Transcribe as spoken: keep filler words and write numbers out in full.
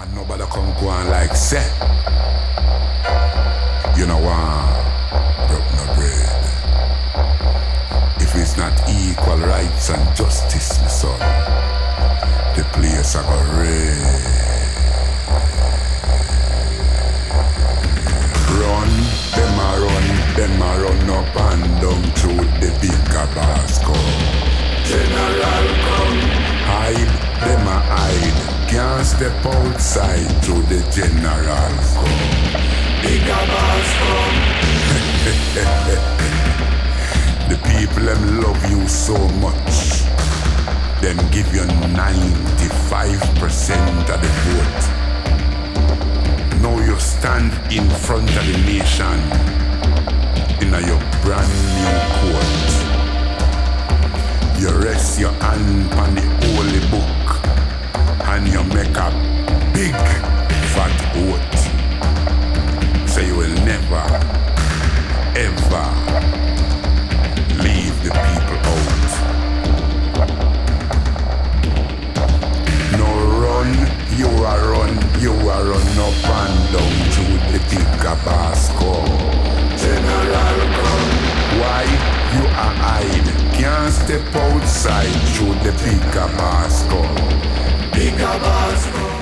And nobody come go on like say, you know what, broke no bread. If it's not equal rights and justice, my son, the place I go red. Run, them a run, them a run up and down through the big Tabasco. General come, hide, them a hide. Can't step outside through the general come. Big Tabasco. The people them love you so much. Them give you ninety-five percent of the vote. Now you stand in front of the nation in a your brand new court. You rest your hand on the holy book and you make a big fat oath. So you will never, ever leave the people out. No run, you are run, you are run up and down through the big Tabasco. General come, why you are hide? Can't step outside through the big Tabasco. Big Tabasco.